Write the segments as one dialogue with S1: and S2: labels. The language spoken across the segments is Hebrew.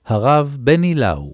S1: הרב בני לאו.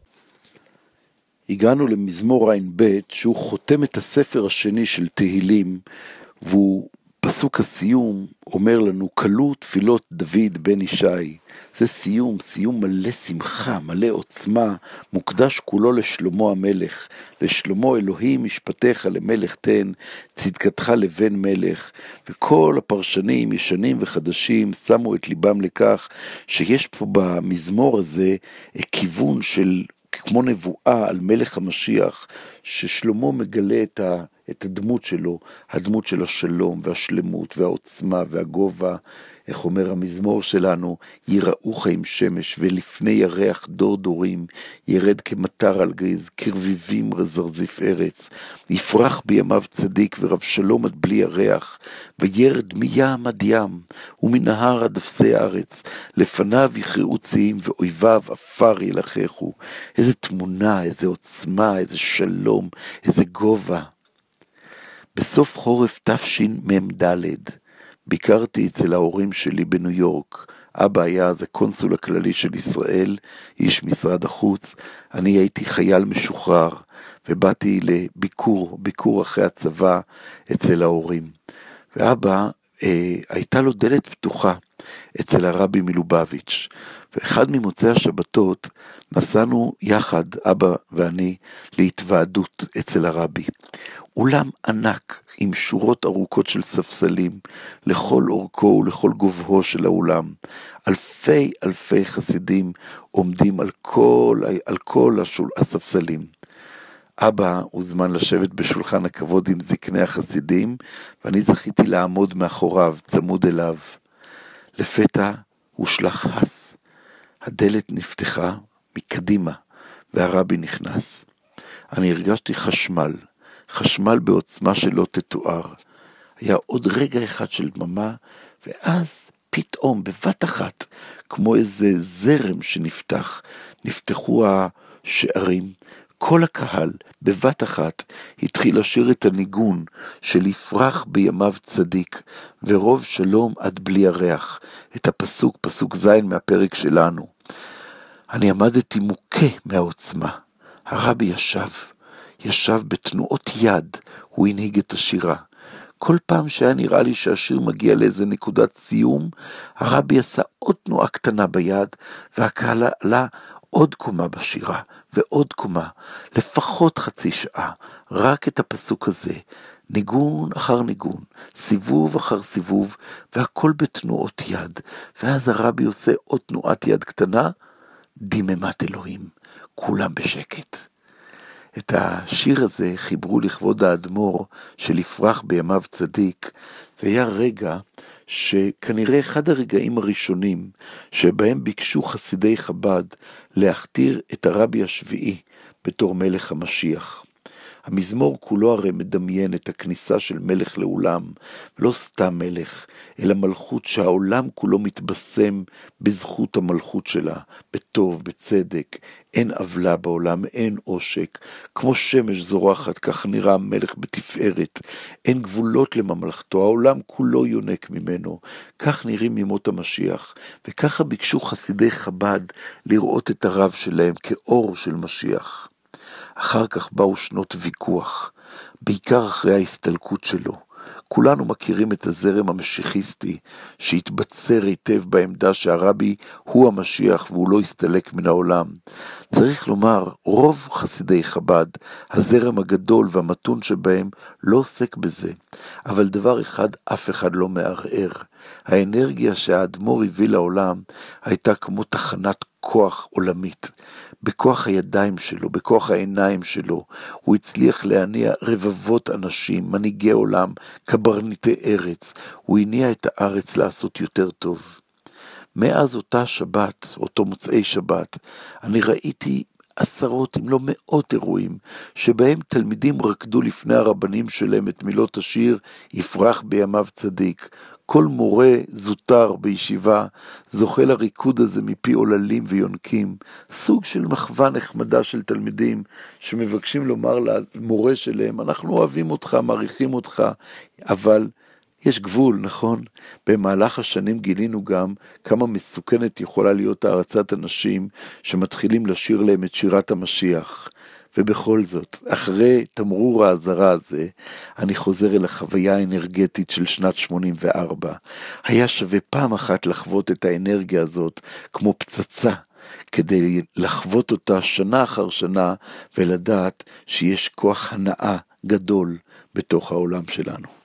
S2: הגענו למזמור עין ב' שהוא חותם את הספר השני של תהילים, והוא פסוק הסיום אומר לנו, כלו תפילות דוד בן ישי. זה סיום מלא שמחה, מלא עוצמה, מוקדש כולו לשלמה המלך. לשלמה אלוהים משפטיך למלך תן, צדקתך לבן מלך. וכל הפרשנים, ישנים וחדשים, שמו את ליבם לכך שיש פה במזמור הזה כיוון של כמו נבואה על מלך המשיח, ששלמה מגלה את הדמות שלו, הדמות של השלום והשלמות והעוצמה והגובה. איך אומר המזמור שלנו, יראוך עם שמש ולפני ירח דור דורים, ירד כמטר על גז, כרביבים רזרזיף ארץ, יפרח בימיו צדיק ורב שלום עד בלי ירח, וירד מים עד ים, ומנהר עד אפסי הארץ, לפניו יכרעו ציים ואויביו עפר ילחכו. איזה תמונה, איזה עוצמה, איזה שלום, איזה גובה. בסוף חורף תשמ"ד ביקרתי אצל ההורים שלי בניו יורק. אבא היה אז הקונסול הכללי של ישראל, איש משרד החוץ. אני הייתי חייל משוחרר, ובאתי ביקור אחרי הצבא אצל ההורים. ואבא, הייתה לו דלת פתוחה אצל הרבי מלובביץ'. ואחד ממוצאי השבתות נסענו יחד, אבא ואני, להתוועדות אצל הרבי. אולם ענק עם שורות ארוכות של לכל אורכו ולכל גובהו של האולם. אלפי חסידים עומדים על כל הספסלים. אבא הוזמן לשבת בשולחן הכבוד עם זקני החסידים, ואני זכיתי לעמוד מאחוריו, צמוד אליו. לפתע הושלח הס. הדלת נפתחה מקדימה, והרבי נכנס. אני הרגשתי חשמל בעוצמה שלא תתואר. היה עוד רגע אחד של דממה, ואז פתאום, בבת אחת, כמו איזה זרם שנפתח, נפתחו השערים. כל הקהל, בבת אחת, התחיל לשיר את הניגון של יפרח בימיו צדיק, ורוב שלום עד בלי ירח, את הפסוק, פסוק זין מהפרק שלנו. אני עמדתי מוכה מהעוצמה. הרבי ישב בתנועות יד, הוא הנהיג את השירה. כל פעם שהיה נראה לי שהשיר מגיע לאיזה נקודת סיום, הרבי עשה עוד תנועה קטנה ביד, והקהל עלה עוד קומה בשירה, ועוד קומה, לפחות חצי שעה, רק את הפסוק הזה, ניגון אחר ניגון, סיבוב אחר סיבוב, והכל בתנועות יד. ואז הרבי עושה עוד תנועת יד קטנה, דממת אלוהים, כולם בשקט. את השיר הזה חיברו לכבוד האדמו"ר של יפרח בימיו צדיק. זה היה רגע שכנראה אחד הרגעים הראשונים שבהם ביקשו חסידי חב"ד להכתיר את הרבי השביעי בתור מלך המשיח. המזמור כולו הרי מדמיין את הכניסה של מלך לעולם, לא סתם מלך, אלא מלכות שהעולם כולו מתבשם בזכות המלכות שלה, בטוב, בצדק, אין עוולה בעולם, אין עושק, כמו שמש זורחת, כך נראה המלך בתפארת, אין גבולות לממלכתו, העולם כולו יונק ממנו, כך נראים ימות המשיח, וככה ביקשו חסידי חב"ד לראות את הרב שלהם כאור של משיח. אחר כך באו שנות ויכוח, בעיקר אחרי ההסתלקות שלו. כולנו מכירים את הזרם המשיחיסטי, שהתבצר היטב בעמדה שהרבי הוא המשיח והוא לא הסתלק מן העולם. צריך לומר, רוב חסידי חב"ד, הזרם הגדול והמתון שבהם, לא עוסק בזה. אבל דבר אחד, אף אחד לא מערער. האנרגיה שהאדמו"ר הביא לעולם, הייתה כמו תחנת כוח עולמית. בכוח הידיים שלו, בכוח העיניים שלו, הוא הצליח להניע רבבות אנשים, מנהיגי עולם, קברניטי ארץ. הוא הניע את הארץ לעשות יותר טוב. מאז אותה שבת, אותו מוצאי שבת, אני ראיתי עשרות אם לא מאות אירועים, שבהם תלמידים רקדו לפני הרבנים שלהם את מילות השיר, יפרח בימיו צדיק. כל מורה זוטר בישיבה זוכה לריקוד הזה מפי עוללים ויונקים, סוג של מחווה נחמדה של תלמידים שמבקשים לומר למורה שלהם, אנחנו אוהבים אותך, מעריכים אותך, אבל יש גבול, נכון? במהלך השנים גילינו גם כמה מסוכנת יכולה להיות הערצת אנשים שמתחילים לשיר להם את שירת המשיח. ובכל זאת, אחרי תמרור האזהרה הזה, אני חוזר אל החוויה האנרגטית של שנת 84. היה שווה פעם אחת לחוות את האנרגיה הזאת כמו פצצה, כדי לחוות אותה שנה אחר שנה, ולדעת שיש כוח הנאה גדול בתוך העולם שלנו.